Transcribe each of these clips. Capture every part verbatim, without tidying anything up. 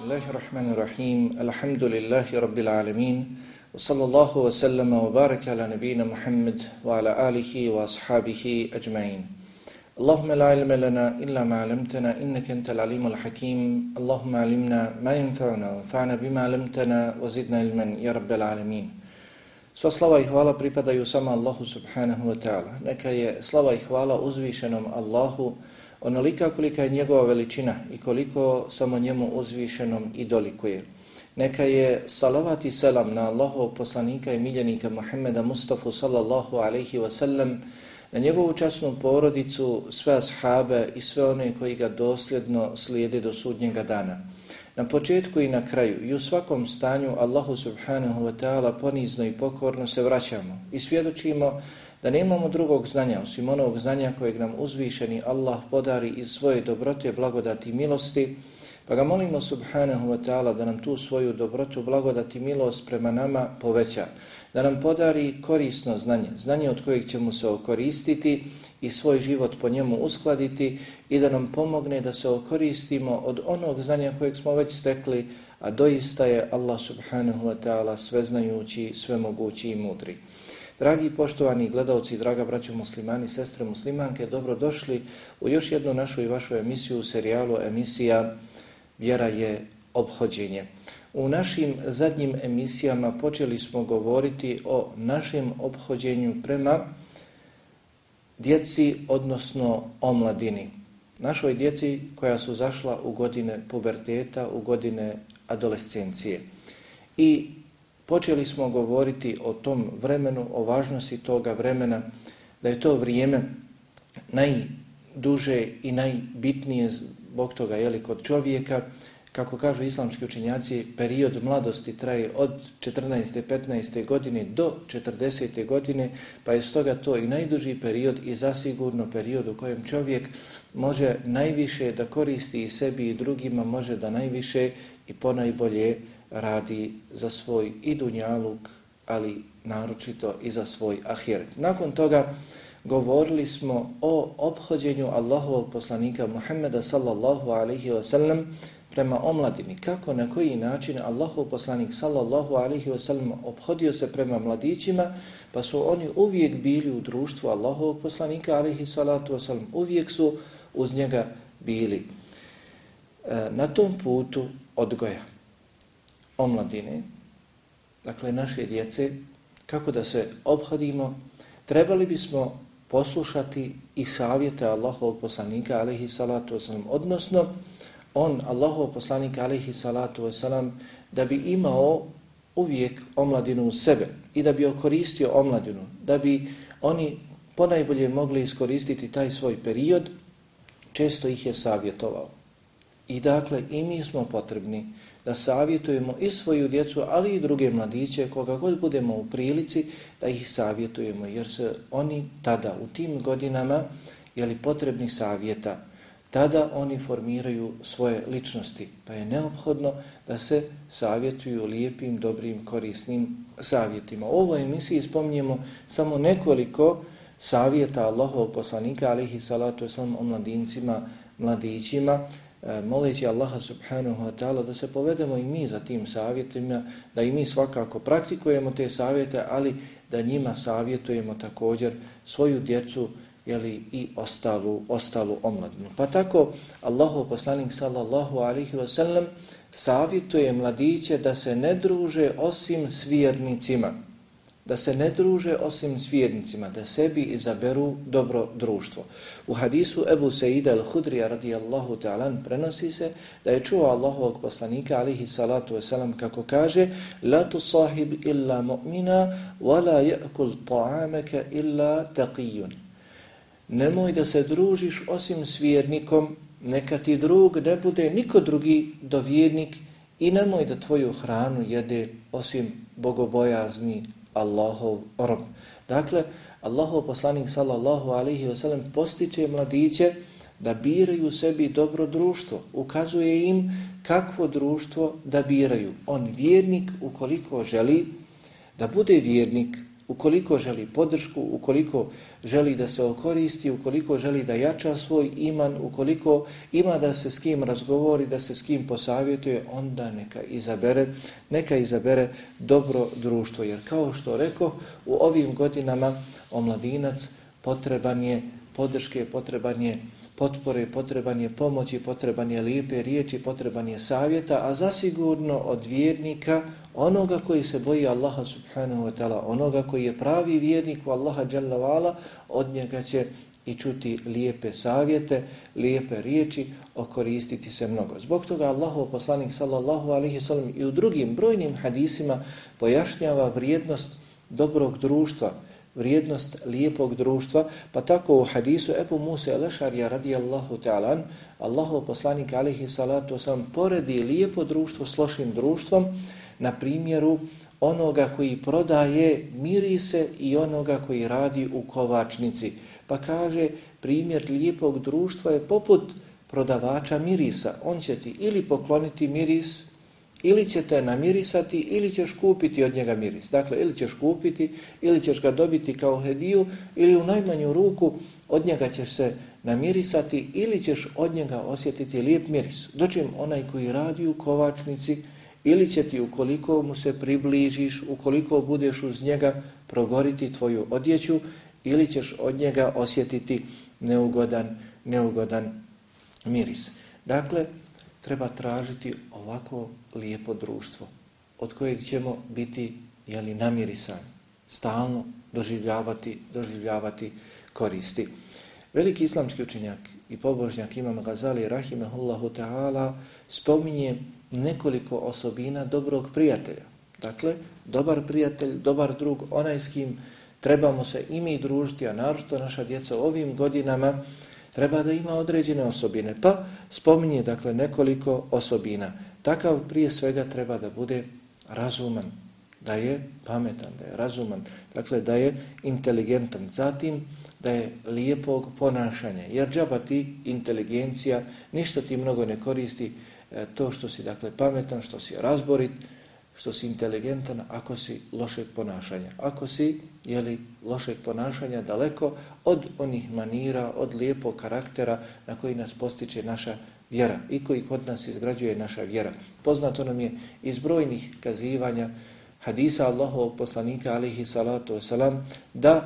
Bismillahirrahmanirrahim. Alhamdulillahi rabbil alamin. Wa sallallahu wa sallama wa baraka ala nabina Muhammad wa ala alihi wa ashabihi ajma'in. Allahumma la ilma lana illa ma 'allamtana innaka antal alimul hakim. Allahumma 'allimna ma yanfa'una wanfa'na bima 'allamtana wa zidna ilman ya rabbal alamin. Sva slava i hvala pripadaju samo Allahu subhanahu wa ta'ala. Neka je slava i hvala uzvišenom Allahu onolika kolika je njegova veličina i koliko samo njemu uzvišenom i dolikuje. Neka je salavat i selam na Allahovog poslanika i miljenika Muhammeda Mustafa sallallahu alaihi wa sallam, na njegovu časnu porodicu, sve ashabe i sve one koji ga dosljedno slijede do sudnjega dana. Na početku i na kraju i u svakom stanju Allahu subhanahu wa ta'ala ponizno i pokorno se vraćamo i svjedočimo da nemamo drugog znanja osim onog znanja kojeg nam uzvišeni Allah podari iz svoje dobrote, blagodati i milosti, pa ga molimo subhanahu wa ta'ala da nam tu svoju dobrotu, blagodati i milost prema nama poveća, da nam podari korisno znanje, znanje od kojeg ćemo se okoristiti i svoj život po njemu uskladiti i da nam pomogne da se okoristimo od onog znanja kojeg smo već stekli, a doista je Allah subhanahu wa ta'ala sveznajući, svemogući i mudri. Dragi poštovani gledalci, draga braćo muslimani, sestre muslimanke, dobrodošli u još jednu našu i vašu emisiju u serijalu emisija Vjera je ophođenje. U našim zadnjim emisijama počeli smo govoriti o našem ophođenju prema djeci, odnosno omladini. Našoj djeci koja su zašla u godine puberteta, u godine adolescencije. I počeli smo govoriti o tom vremenu, o važnosti toga vremena, da je to vrijeme najduže i najbitnije zbog toga, jeli, kod čovjeka. Kako kažu islamski učenjaci, period mladosti traje od četrnaeste petnaeste godine do četrdesete godine, pa je stoga to i najduži period i zasigurno period u kojem čovjek može najviše da koristi i sebi i drugima, može da najviše i ponajbolje radi za svoj i dunjaluk, ali naročito i za svoj ahiret. Nakon toga govorili smo o ophođenju Allahovog poslanika Muhammeda sallallahu alaihi wa sallam prema omladini. Kako, na koji način Allahov poslanik sallallahu alaihi wa sallam ophodio se prema mladićima, pa su oni uvijek bili u društvu Allahovog poslanika alaihi salatu wa sallam, uvijek su uz njega bili. E, na tom putu odgoja omladine, dakle naše djece, kako da se ophodimo, trebali bismo poslušati i savjete Allahovog poslanika alejhi salatu vesselam, odnosno on, Allahov poslanik alejhi salatu vesselam, da bi imao uvijek omladinu u sebe i da bi okoristio omladinu, da bi oni ponajbolje mogli iskoristiti taj svoj period, često ih je savjetovao. I dakle, i mi smo potrebni da savjetujemo i svoju djecu, ali i druge mladiće, koga god budemo u prilici, da ih savjetujemo, jer se oni tada, u tim godinama, jeli potrebni savjeta, tada oni formiraju svoje ličnosti, pa je neophodno da se savjetuju lijepim, dobrim, korisnim savjetima. U ovoj emisiji spominjemo samo nekoliko savjeta Allahovog poslanika, alejhi salatu vesselam, o mladincima, mladićima, moleći Allaha subhanahu wa ta'ala da se povedemo i mi za tim savjetima, da i mi svakako praktikujemo te savjete, ali da njima savjetujemo također svoju djecu, jeli, i ostalu, ostalu omladinu. Pa tako Allahov poslanik sallallahu alaihi wa sallam savjetuje mladiće da se ne druže osim s vjernicima, da se ne druže osim s vjernicima, da sebi izaberu dobro društvo. U hadisu Ebu Seida al-Hudrija radijallahu ta'ala prenosi se da je čuo Allahovog poslanika alaihi salatu wasalam kako kaže: La tusahib illa mu'mina, wa la ya'kul ta'amaka illa taqiyun. Nemoj da se družiš osim s vjernikom, neka ti drug ne bude niko drugi do vjernik, i nemoj da tvoju hranu jede osim bogobojazni Allahov rob. Dakle, Allahov poslanik sallallahu alaihi wa sallam postiče mladiće da biraju sebi dobro društvo, ukazuje im kakvo društvo da biraju. On vjernik, ukoliko želi da bude vjernik, ukoliko želi podršku, ukoliko želi da se okoristi, ukoliko želi da jača svoj iman, ukoliko ima da se s kim razgovori, da se s kim posavjetuje, onda neka izabere, neka izabere dobro društvo. Jer kao što rekao, u ovim godinama omladinac potreban je podrške, potreban je potpore, potreban je pomoći, potreban je lijepe riječi, potreban je savjeta, a zasigurno od vjernika, onoga koji se boji Allaha subhanahu wa ta'ala, onoga koji je pravi vjernik u Allaha dželle ve ala, od njega će i čuti lijepe savjete, lijepe riječi, okoristiti se mnogo. Zbog toga Allahov poslanik sallallahu alejhi ve sellem i u drugim brojnim hadisima pojašnjava vrijednost dobrog društva, vrijednost lijepog društva, pa tako u hadisu Ebu Musa al-Ešarija radijallahu ta'ala, Allahov poslanik alejhi salatu wasalam poredi lijepo društvo s lošim društvom na primjeru onoga koji prodaje mirise i onoga koji radi u kovačnici. Pa kaže, primjer lijepog društva je poput prodavača mirisa. On će ti ili pokloniti miris, ili će te namirisati, ili ćeš kupiti od njega miris. Dakle, ili ćeš kupiti, ili ćeš ga dobiti kao hediju, ili u najmanju ruku od njega ćeš se namirisati, ili ćeš od njega osjetiti lijep miris. Dočim onaj koji radi u kovačnici, ili će ti, ukoliko mu se približiš, ukoliko budeš uz njega, progoriti tvoju odjeću, ili ćeš od njega osjetiti neugodan, neugodan miris. Dakle, treba tražiti ovako lijepo društvo, od kojeg ćemo biti jeli, namirisani, stalno doživljavati, doživljavati koristi. Veliki islamski učenjak i pobožnjak Imam Gazali rahimehullahu ta'ala spominje nekoliko osobina dobrog prijatelja. Dakle, dobar prijatelj, dobar drug, onaj s kim trebamo se i mi družiti, a naročito naša djeca ovim godinama, treba da ima određene osobine. Pa spominje dakle nekoliko osobina. Takav prije svega treba da bude razuman, da je pametan, da je razuman, dakle da je inteligentan. Zatim da je lijepog ponašanja, jer džaba ti inteligencija, ništa ti mnogo ne koristi e, to što si dakle pametan, što si razborit, što si inteligentan, ako si lošeg ponašanja. Ako si, jeli, lošeg ponašanja daleko od onih manira, od lijepog karaktera na koji nas postiče naša vjera i koji kod nas izgrađuje naša vjera. Poznato nam je iz brojnih kazivanja hadisa Allahovog poslanika alejhi salatu wasalam da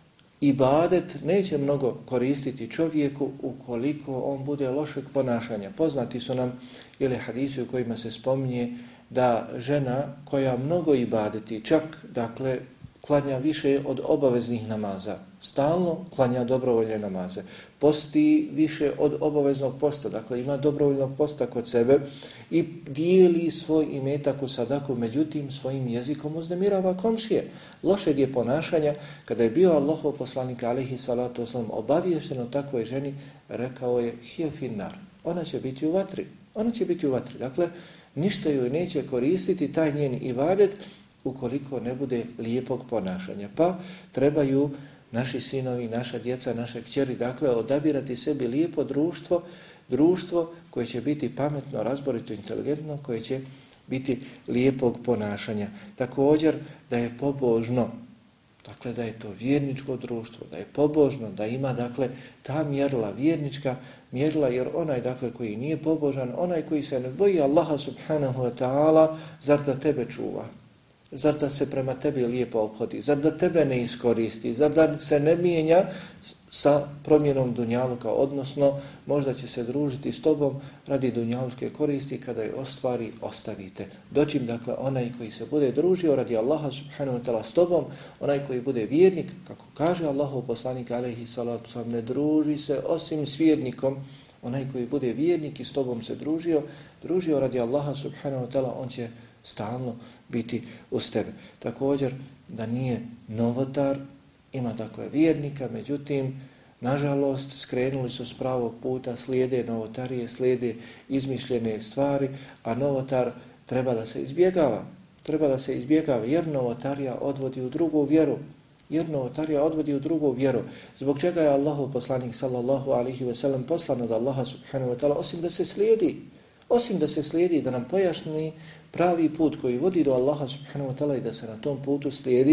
ibadet neće mnogo koristiti čovjeku ukoliko on bude lošeg ponašanja. Poznati su nam ili hadisi u kojima se spominje da žena koja mnogo ibadeti, čak dakle klanja više od obaveznih namaza, stalno klanja dobrovoljne namaze, posti više od obaveznog posta, dakle ima dobrovoljnog posta kod sebe i dijeli svoj imetak u sadaku, međutim svojim jezikom uznemirava komšije. Lošeg je ponašanja. Kada je bio Allahov poslanik alejhi salatu vesselam obaviješten o takvoj ženi, rekao je hija finnar, ona će biti u vatri, ona će biti u vatri. Dakle, ništa joj neće koristiti taj njen ibadet ukoliko ne bude lijepog ponašanja. Pa trebaju naši sinovi, naša djeca, naše kćeri, dakle, odabirati sebi lijepo društvo, društvo koje će biti pametno, razborito, inteligentno, koje će biti lijepog ponašanja. Također da je pobožno, dakle da je to vjerničko društvo, da je pobožno, da ima dakle ta mjerila, vjernička mjerila, jer onaj dakle koji nije pobožan, onaj koji se ne boji Allaha subhanahu wa ta'ala, zar da tebe čuva? Zar da se prema tebi lijepo obhodi? Zar da tebe ne iskoristi? Zar da se ne mijenja sa promjenom dunjaluka? Odnosno, možda će se družiti s tobom radi dunjalučke koristi, kada je ostvari, ostavite. Dočim, dakle, onaj koji se bude družio radi Allaha subhanahu wa ta'ala s tobom, onaj koji bude vjernik, kako kaže Allahov poslanik alejhi salatu vesselam, ne druži se osim s vjernikom. Onaj koji bude vjernik i s tobom se družio, družio radi Allaha subhanahu wa ta'ala, on će stalno biti uz tebe. Također da nije novotar, ima dakle vjernika, međutim, nažalost, skrenuli su s pravog puta, slijede novotarije, slijede izmišljene stvari, a novotar treba da se izbjegava. Treba da se izbjegava, jer novotarija odvodi u drugu vjeru. Jer novotarija odvodi u drugu vjeru. Zbog čega je Allahov poslanik sallallahu alejhi ve sellem poslan od Allaha subhanahu wa ta'ala, osim da se slijedi, osim da se slijedi, da nam pojašnji pravi put koji vodi do Allaha subhanahu wa ta'ala i da se na tom putu slijedi,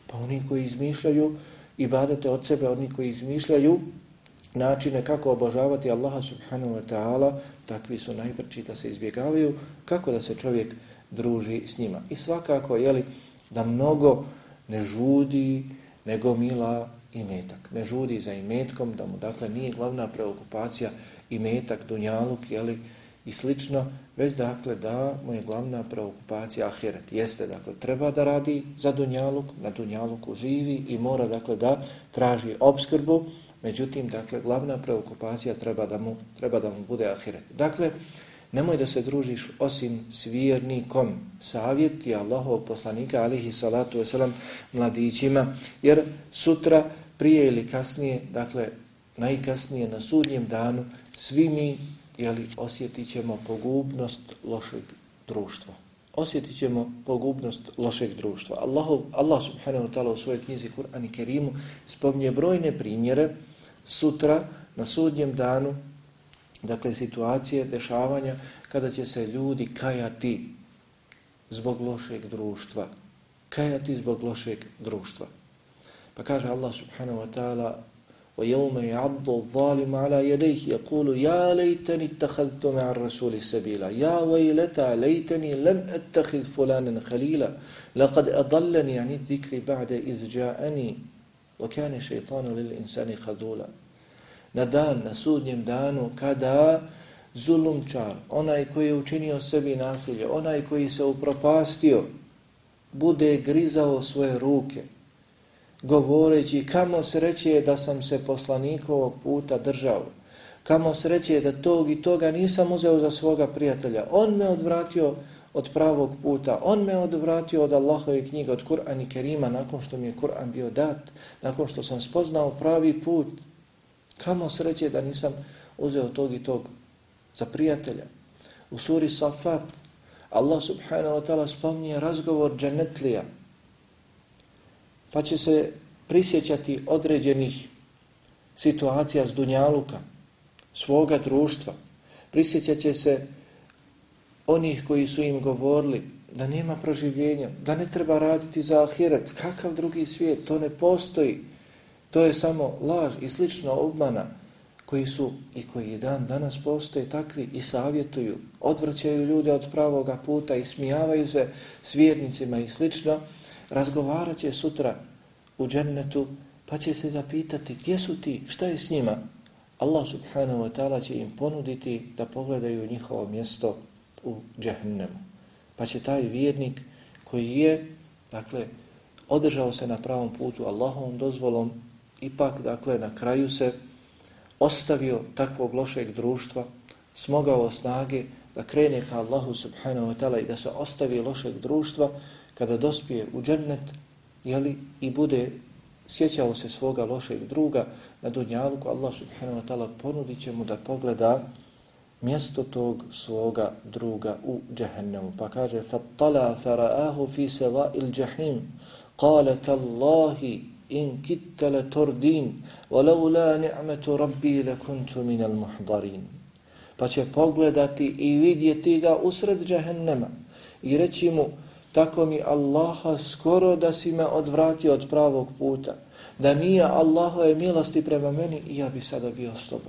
Pa oni koji izmišljaju ibadete od sebe, oni koji izmišljaju načine kako obožavati Allaha subhanahu wa ta'ala, takvi su najpreči da se izbjegavaju, kako da se čovjek druži s njima. I svakako, jeli, da mnogo ne žudi, nego mila imetak. Ne žudi za imetkom, da mu dakle nije glavna preokupacija imetak, dunjaluk, jeli, i slično, već dakle da mu je glavna preokupacija ahiret. Jeste, dakle, treba da radi za dunjaluk, na dunjaluku živi i mora dakle da traži opskrbu, međutim, dakle, glavna preokupacija treba da mu, treba da mu bude ahiret. Dakle, nemoj da se družiš osim s vjernikom. Savjet je Allahovog poslanika, alihi salatu wasalam, mladićima, jer sutra, prije ili kasnije, dakle, najkasnije na sudnjem danu, svi mi, jeli, osjetit ćemo pogubnost lošeg društva. Osjetit ćemo pogubnost lošeg društva. Allahu, Allah subhanahu wa ta'ala u svojoj knjizi Kur'an i Kerimu spominje brojne primjere sutra na sudnjem danu, dakle situacije, dešavanja kada će se ljudi kajati zbog lošeg društva. Kajati zbog lošeg društva. Pa kaže Allah subhanahu wa ta'ala وَيَوْمَ يَعَضُّ الظَّالِمُ عَلَى يَدَيْهِ يَقُولُ يَا لَيْتَنِي اتَّخَذْتُ مَعَ الرَّسُولِ سَبِيلًا يَا وَيْلَتَى لَيْتَنِي لَمْ أَتَّخِذْ فُلَانًا خَلِيلًا لَقَدْ أَضَلَّنِي عَنِ الذِّكْرِ بَعْدَ إِذْ جَاءَنِي وَكَانَ الشَّيْطَانُ لِلْإِنسَانِ خَذُولًا. Na dan, na sudnjem danu, kada zulumčar, onaj koji je učinio sebi nasilje, onaj koji se upropastio, bude grizao svoje ruke, govoreći kamo sreće da sam se poslanikovog puta držao, kamo sreće da tog i toga nisam uzeo za svoga prijatelja, on me odvratio od pravog puta, on me odvratio od Allahove knjige, od Kur'an i Kerima, nakon što mi je Kur'an bio dat, nakon što sam spoznao pravi put, kamo sreće da nisam uzeo tog i tog za prijatelja. U suri Safat Allah subhanahu wa ta'ala spominje razgovor džennetlija, pa će se prisjećati određenih situacija s dunjaluka, svoga društva. Prisjećat će se onih koji su im govorili da nema proživljenja, da ne treba raditi za ahiret, kakav drugi svijet, to ne postoji, to je samo laž i slično obmana, koji su i koji dan danas postoje takvi i savjetuju, odvraćaju ljude od pravoga puta i smijavaju se s vjernicima i slično. Razgovarat će sutra u džennetu, pa će se zapitati gdje su ti, šta je s njima? Allah subhanahu wa ta'ala će im ponuditi da pogledaju njihovo mjesto u džehennemu. Pa će taj vjernik koji je, dakle, održao se na pravom putu Allahovom dozvolom, ipak, dakle, na kraju se ostavio takvog lošeg društva, smogao snage da krene ka Allahu subhanahu wa ta'ala i da se ostavi lošeg društva, kada dospije u džennet, jeli, i bude sjećao se svoga lošeg druga na dunjaluku, Allah subhanahu wa ta'ala ponudit će mu da pogleda mjesto tog svoga druga u džehennemu. Pa kaže فَطَّلَا فَرَآهُ فِي سَوَاءِ الْجَحِيمِ قَالَ تَاللَّهِ إِنْ كِتَّ لَتُرْدِينَ وَلَوْلَا نِعْمَةُ رَبِّي لَكُنْتُ مِنَ الْمُحْضَرِينَ. Pa će pogledati i vidjeti ga usred džehennema i reći mu, tako mi Allaha, skoro da si me odvratio od pravog puta, da nije Allahove milosti prema meni, i ja bi sada bio s tobom.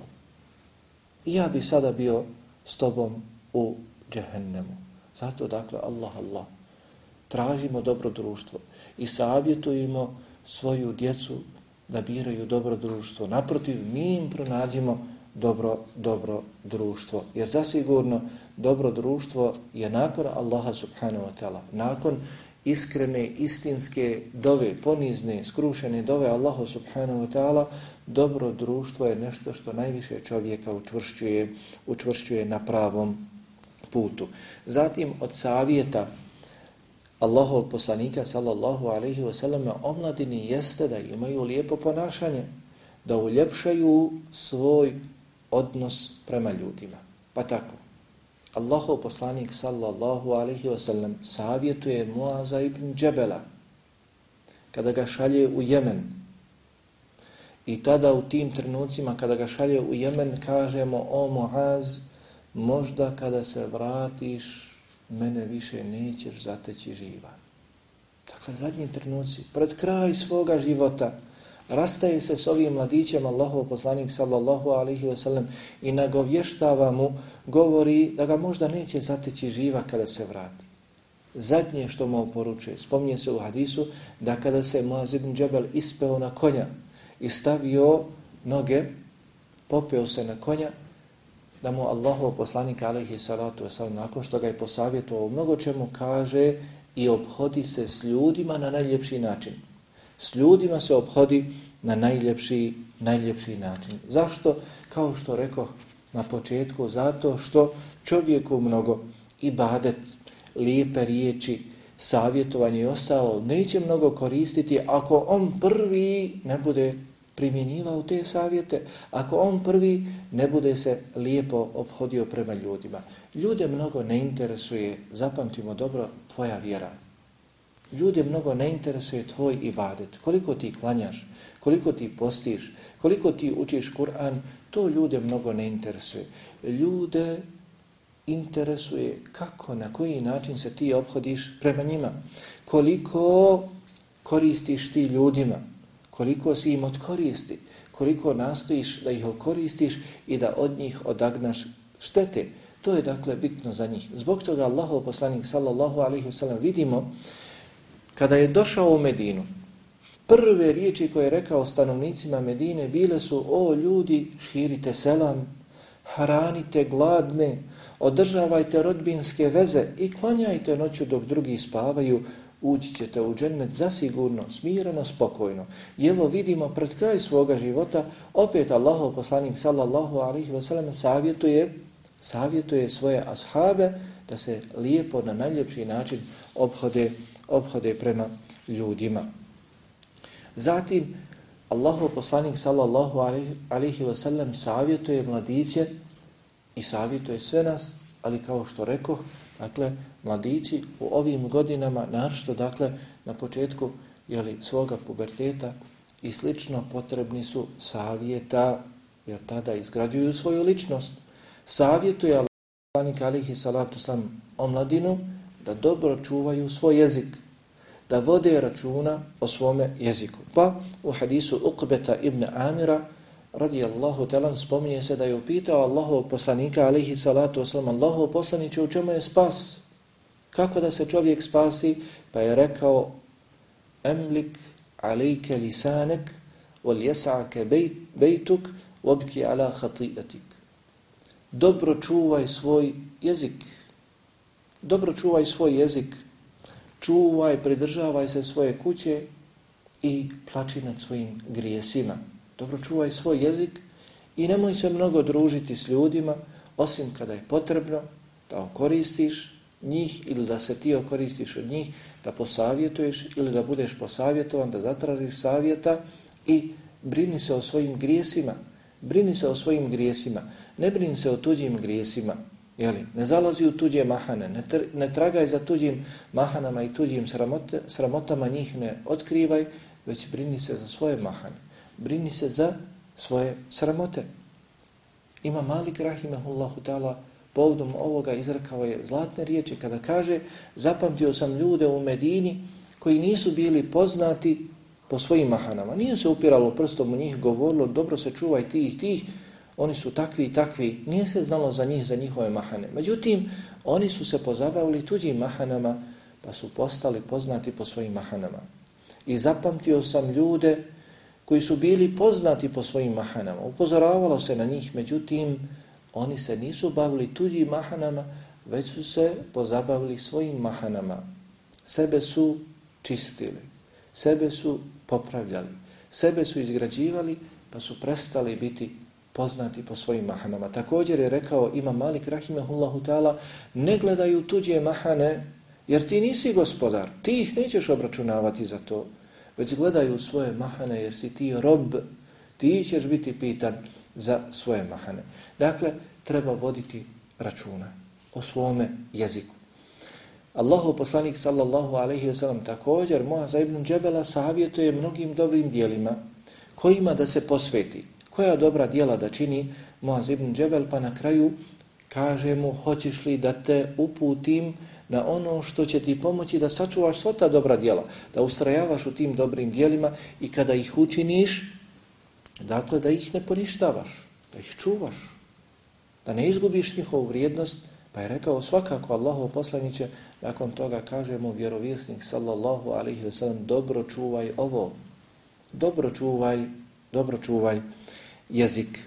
I ja bi sada bio s tobom u džehennemu. Zato, dakle, Allah, Allah, tražimo dobro društvo i savjetujemo svoju djecu da biraju dobro društvo. Naprotiv, mi im pronađimo dobro, dobro društvo. Jer zasigurno dobro društvo je nakon Allaha subhanahu wa ta'ala, nakon iskrene, istinske dove, ponizne, skrušene dove Allahu subhanahu wa ta'ala, dobro društvo je nešto što najviše čovjeka učvršćuje, učvršćuje na pravom putu. Zatim od savjeta Allahovog poslanika sallallahu alaihi wa sallam omladini jeste da imaju lijepo ponašanje, da uljepšaju svoj odnos prema ljudima. Pa tako, Allahov poslanik sallallahu alaihi wa sallam savjetuje Muaza ibn Džebela kada ga šalje u Jemen. I tada u tim trenucima kada ga šalje u Jemen kažemo, o Muaz, možda kada se vratiš mene više nećeš zateći živan. Dakle, zadnji trenuci, pred kraj svoga života, rastaje se s ovim mladićem, Allahov poslanik sallallahu alaihi wa sallam, i nagovještava mu, govori da ga možda neće zateći živa kada se vrati. Zadnje što mu oporučuje, spominje se u hadisu, da kada se Muaz ibn Džebel ispeo na konja i stavio noge, popeo se na konja, da mu Allahov poslanik alaihi salatu wa sallam, nakon što ga je posavjetovao mnogo čemu, kaže i obhodi se s ljudima na najljepši način. S ljudima se obhodi na najljepši, najljepši način. Zašto? Kao što rekoh na početku, zato što čovjeku mnogo ibadet, lijepe riječi, savjetovanje i ostalo neće mnogo koristiti ako on prvi ne bude primjenjivao te savjete, ako on prvi ne bude se lijepo obhodio prema ljudima. Ljude mnogo ne interesuje, zapamtimo dobro, tvoja vjera. Ljude mnogo ne interesuje tvoj ibadet. Koliko ti klanjaš, koliko ti postiš, koliko ti učiš Kur'an, to ljude mnogo ne interesuje. Ljude interesuje kako, na koji način se ti obhodiš prema njima. Koliko koristiš ti ljudima, koliko si im od koristi, koliko nastojiš da ih okoristiš i da od njih odagnaš štete. To je dakle bitno za njih. Zbog toga Allahov poslanik sallallahu alaihi wasallam vidimo kada je došao u Medinu, prve riječi koje je rekao stanovnicima Medine bile su: o ljudi, širite selam, hranite gladne, održavajte rodbinske veze i klanjajte noću dok drugi spavaju, ući ćete u džennet zasigurno, smireno, spokojno. I evo vidimo pred kraj svoga života, opet Allahov poslanik sallallahu alaihi wa sallam savjetuje, savjetuje svoje ashabe da se lijepo na najljepši način obhode, obhode prema ljudima. Zatim, Allahov poslanik sallallahu alaihi wa sallam savjetuje mladiće i savjetuje sve nas, ali kao što rekoh, dakle, mladići u ovim godinama, naročito, dakle, na početku jeli, svoga puberteta i slično, potrebni su savjeta, jer tada izgrađuju svoju ličnost. Savjetuje Allah poslanik alaihi salatu sallam omladinu da dobro čuvaju svoj jezik, da vode računa o svome jeziku. Pa u hadisu Uqbeta ibn Amira radijallahu talan spominje se da je upitao Allahovog poslanika alaihi salatu wasalam: Allahov poslaniče, u čemu je spas? Kako da se čovjek spasi? Pa je rekao: emlik alejke lisanek wal jesa'ke bejtuk wabki ala hati'atik. Dobro čuvaj svoj jezik. Dobro čuvaj svoj jezik. Čuvaj, pridržavaj se svoje kuće i plači nad svojim grijesima. Dobro čuvaj svoj jezik i nemoj se mnogo družiti s ljudima, osim kada je potrebno da okoristiš njih ili da se ti okoristiš od njih, da posavjetuješ ili da budeš posavjetovan, da zatražiš savjeta i brini se o svojim grijesima. Brini se o svojim grijesima. Ne brini se o tuđim grijesima. Jeli? Ne zalazi u tuđe mahane, ne, tr- ne tragaj za tuđim mahanama i tuđim sramote, sramotama, njih ne otkrivaj, već brini se za svoje mahane. Brini se za svoje sramote. Ima Malik rahimahullahu ta'ala povodom ovoga izrekao je zlatne riječi kada kaže: zapamtio sam ljude u Medini koji nisu bili poznati po svojim mahanama. Nije se upiralo prstom u njih, govorilo: dobro se čuvaj tih, tih, oni su takvi i takvi. Nije se znalo za njih, za njihove mahane. Međutim, oni su se pozabavili tuđim mahanama, pa su postali poznati po svojim mahanama. I zapamtio sam ljude koji su bili poznati po svojim mahanama. Upozoravalo se na njih, međutim, oni se nisu bavili tuđim mahanama, već su se pozabavili svojim mahanama. Sebe su čistili, sebe su popravljali, sebe su izgrađivali, pa su prestali biti poznati po svojim mahanama. Također je rekao Imam Malik rahimahullahu ta'ala: ne gledaju tuđe mahane, jer ti nisi gospodar, ti ih nećeš obračunavati za to, već gledaju svoje mahane, jer si ti rob, ti ćeš biti pitan za svoje mahane. Dakle, treba voditi računa o svome jeziku. Allahov poslanik sallallahu alejhi ve sellem također Muaza ibn Džebela savjetuje mnogim dobrim dijelima kojima da se posveti. Koja dobra djela da čini Muaz ibn Džebel, pa na kraju kaže mu: hoćeš li da te uputim na ono što će ti pomoći da sačuvaš sva ta dobra djela, da ustrajavaš u tim dobrim djelima i kada ih učiniš, dakle da ih ne poništavaš, da ih čuvaš, da ne izgubiš njihovu vrijednost. Pa je rekao svakako Allahov poslaniće, nakon toga kaže mu vjerovjesnik sallallahu alejhi ve sellem, dobro čuvaj ovo, dobro čuvaj, dobro čuvaj jezik.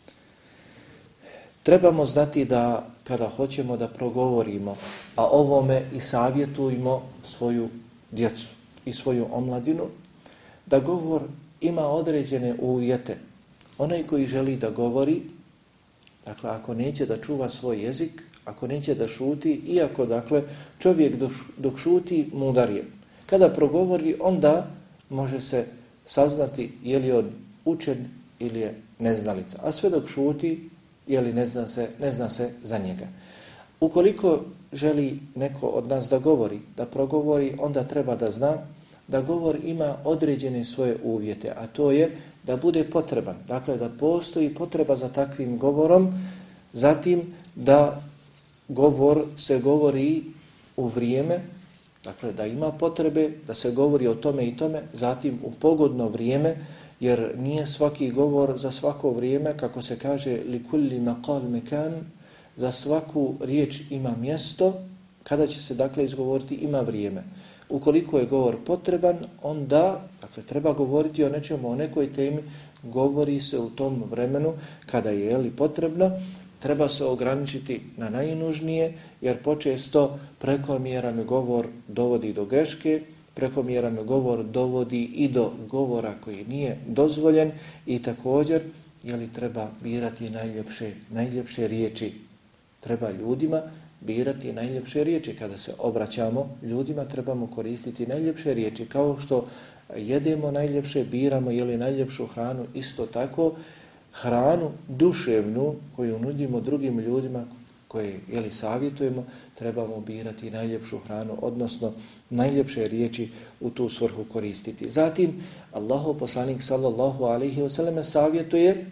Trebamo znati da kada hoćemo da progovorimo, a ovome i savjetujemo svoju djecu i svoju omladinu, da govor ima određene uvjete. Onaj koji želi da govori, dakle ako neće da čuva svoj jezik, ako neće da šuti, iako dakle čovjek dok, dok šuti mudar je. Kada progovori, onda može se saznati je li on učen ili je neznalica. A sve dok šuti, je li ne zna se, ne zna se za njega. Ukoliko želi neko od nas da govori, da progovori, onda treba da zna da govor ima određene svoje uvjete, a to je da bude potreban. Dakle, da postoji potreba za takvim govorom, zatim da govor se govori u vrijeme, dakle da ima potrebe da se govori o tome i tome, zatim u pogodno vrijeme, jer nije svaki govor za svako vrijeme, kako se kaže li kulli maqal mekan, za svaku riječ ima mjesto, kada će se dakle izgovoriti ima vrijeme. Ukoliko je govor potreban, onda dakle treba govoriti o nečemu, o nekoj temi, govori se u tom vremenu kada je li potrebno. Treba se ograničiti na najnužnije, jer počesto prekomjeran govor dovodi do greške, prekomjeran govor dovodi i do govora koji nije dozvoljen i također je li treba birati najljepše, najljepše riječi. Treba ljudima birati najljepše riječi. Kada se obraćamo ljudima, trebamo koristiti najljepše riječi. Kao što jedemo najljepše, biramo je li najljepšu hranu, isto tako hranu duševnu koju nudimo drugim ljudima, koje je li savjetujemo, trebamo birati najljepšu hranu, odnosno najljepše riječi u tu svrhu koristiti. Zatim, Allahov poslanik sallallahu alejhi ve sellem savjetuje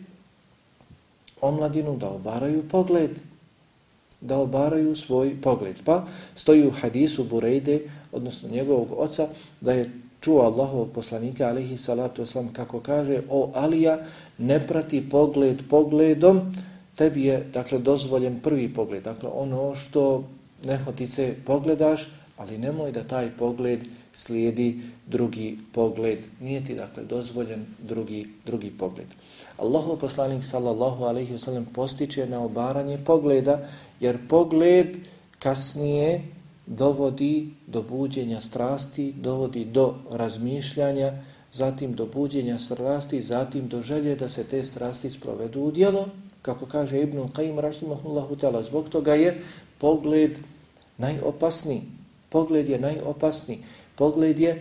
omladinu da obaraju pogled, da obaraju svoj pogled. Pa stoji u hadisu Burejde, odnosno njegovog oca, da je čuo Allahovog poslanika alejhi salatu vesselam kako kaže: o Alija, ne prati pogled pogledom, tebi je dakle dozvoljen prvi pogled. Dakle ono što nehotice pogledaš, ali nemoj da taj pogled slijedi drugi pogled. Nije ti dakle dozvoljen drugi, drugi pogled. Allahov poslanik sallallahu alejhi ve sellem postiče na obaranje pogleda, jer pogled kasnije dovodi do buđenja strasti, dovodi do razmišljanja, zatim do buđenja strasti, zatim do želje da se te strasti sprovedu u djelo. Kako kaže Ibn Qayyim rahimahullahu ta'ala, zbog toga je pogled najopasniji. Pogled je najopasniji. Pogled je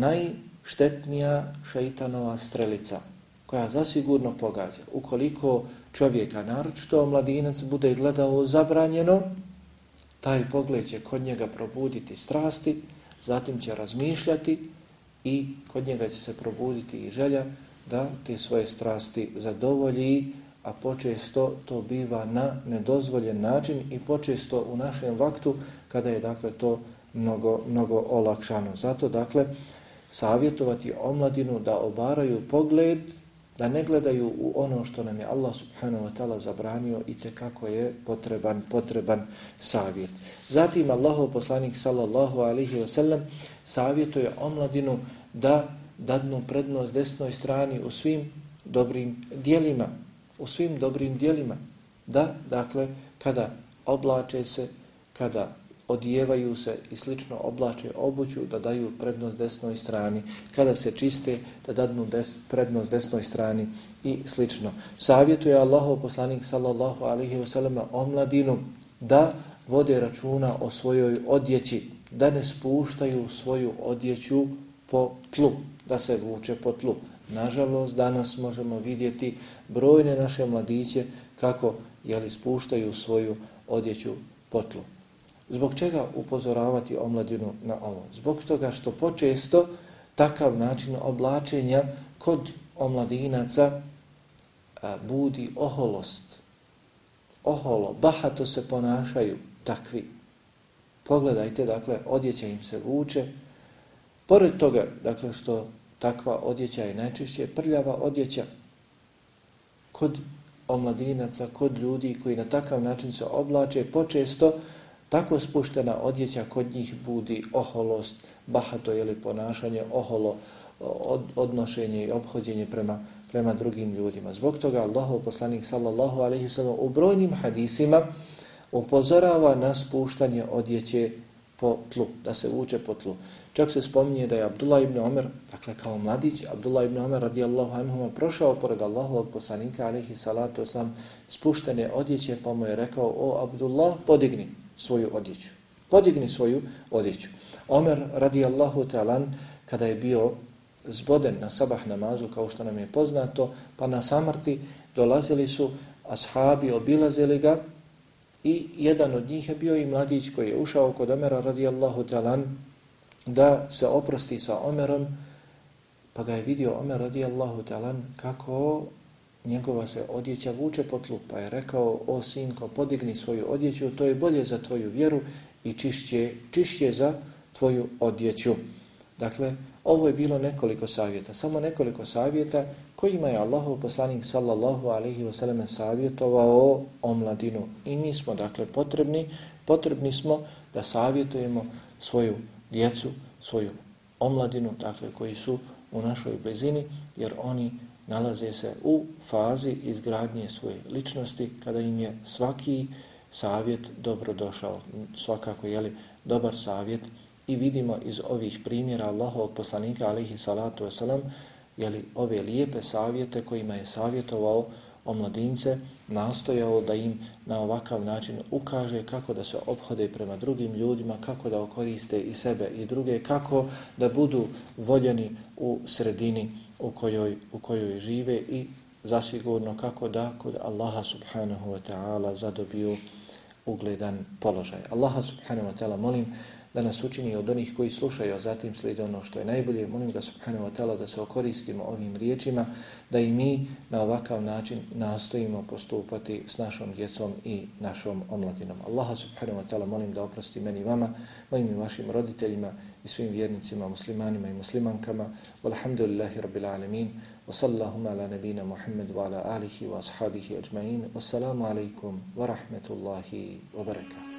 najštetnija šeitanova strelica, koja zasigurno pogađa. Ukoliko čovjeka, naročito mladinac, bude gledao zabranjeno, taj pogled će kod njega probuditi strasti, zatim će razmišljati i kod njega će se probuditi i želja da te svoje strasti zadovolji, a počesto to biva na nedozvoljen način i počesto u našem vaktu kada je dakle to mnogo, mnogo olakšano. Zato dakle savjetovati omladinu da obaraju pogled, da ne gledaju u ono što nam je Allah subhanahu wa ta'ala zabranio, i tekako je potreban, potreban savjet. Zatim Allahov poslanik sallallahu alejhi ve sellem savjetuje omladinu da dadnu prednost desnoj strani u svim dobrim djelima, u svim dobrim djelima, da dakle kada oblače se, kada odijevaju se i slično oblače obuću, da daju prednost desnoj strani, kada se čiste, da dadnu des, prednost desnoj strani i slično. Savjetuje Allahov poslanik sallallahu alejhi ve sellem omladinu da vode računa o svojoj odjeći, da ne spuštaju svoju odjeću po tlu, da se vuče po tlu. Nažalost, danas možemo vidjeti brojne naše mladiće kako jeli spuštaju svoju odjeću po tlu. Zbog čega upozoravati omladinu na ovo? Zbog toga što počesto takav način oblačenja kod omladinaca a, budi oholost. Oholo, bahato se ponašaju takvi. Pogledajte, dakle, odjeća im se vuče. Pored toga, dakle, što takva odjeća je najčešće prljava odjeća kod omladinaca, kod ljudi koji na takav način se oblače, počesto tako spuštena odjeća kod njih budi oholost, bahato ili ponašanje, oholo, od, odnošenje i ophođenje prema, prema drugim ljudima. Zbog toga Allahov poslanik sallallahu alejhi ve sellem u brojnim hadisima upozorava na spuštanje odjeće po tlu, da se vuče po tlu. Čak se spominje da je Abdullah ibn Omer, dakle kao mladić, Abdullah ibn Omer radijallahu anhu prošao pored Allahovog poslanika alejhi salatu vesselam spuštene odjeće, pa mu je rekao: o Abdullah, podigni svoju odjeću. Podigni svoju odjeću. Omer radijallahu ta'ala kada je bio zboden na sabah namazu, kao što nam je poznato, pa na samrti dolazili su ashabi, obilazili ga i jedan od njih je bio i mladić koji je ušao kod Omera radijallahu ta'ala da se oprosti sa Omerom, pa ga je vidio Omer radijallahu ta'ala kako njegova se odjeća vuče po tlu, pa je rekao: o sinko, podigni svoju odjeću, to je bolje za tvoju vjeru i čišće, čišće za tvoju odjeću. Dakle, ovo je bilo nekoliko savjeta, samo nekoliko savjeta kojima je Allahov poslanik sallallahu alejhi ve sellem savjetovao omladinu. I mi smo, dakle, potrebni, potrebni smo da savjetujemo svoju djecu, svoju omladinu, dakle, koji su u našoj blizini, jer oni nalaze se u fazi izgradnje svoje ličnosti, kada im je svaki savjet dobrodošao, svakako je li dobar savjet. I vidimo iz ovih primjera Allahovog poslanika alejhi salatu vesselam, je li ove lijepe savjete kojima je savjetovao omladince, nastojao da im na ovakav način ukaže kako da se ophode prema drugim ljudima, kako da koriste i sebe i druge, kako da budu voljeni u sredini u kojoj, u kojoj žive i zasigurno kako da kod Allaha subhanahu wa ta'ala zadobiju ugledan položaj. Allaha subhanahu wa ta'ala molim da nas učini od onih koji slušaju, a zatim slijede ono što je najbolje. Molim ga subhanahu wa ta'ala da se okoristimo ovim riječima, da i mi na ovakav način nastojimo postupati s našom djecom i našom omladinom. Allaha subhanahu wa ta'ala molim da oprosti meni i vama, mojim i vašim roditeljima i svim vjernicima, muslimanima i muslimankama. Walhamdulillahi rabbil alamin. Wa sallallahu ala nabina Muhammad wa ala alihi wa ashabihi ajma'in. Wassalamu alaikum wa rahmetullahi wa barakatuh.